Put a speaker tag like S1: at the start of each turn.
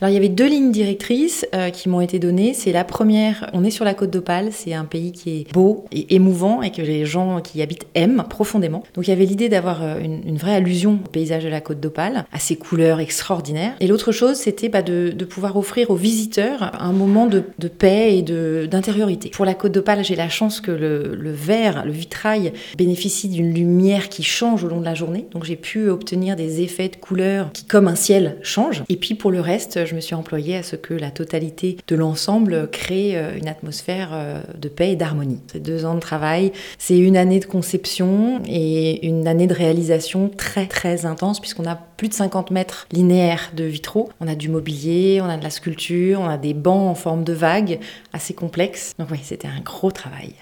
S1: Alors il y avait 2 lignes directrices qui m'ont été données. C'est la première, on est sur la Côte d'Opale, c'est un pays qui est beau et émouvant et que les gens qui y habitent aiment profondément. Donc il y avait l'idée d'avoir une vraie allusion au paysage de la Côte d'Opale, à ses couleurs extraordinaires. Et l'autre chose, c'était de pouvoir offrir aux visiteurs un moment de paix et d'intériorité. Pour la Côte d'Opale, j'ai la chance que le verre, le vitrail, bénéficie d'une lumière qui change au long de la journée. Donc j'ai pu obtenir des effets de couleurs qui, comme un ciel, changent. Et puis pour le reste, je me suis employée à ce que la totalité de l'ensemble crée une atmosphère de paix et d'harmonie. C'est 2 ans de travail, c'est une année de conception et une année de réalisation très très intense puisqu'on a plus de 50 mètres linéaires de vitraux. On a du mobilier, on a de la sculpture, on a des bancs en forme de vagues assez complexes. Donc oui, c'était un gros travail.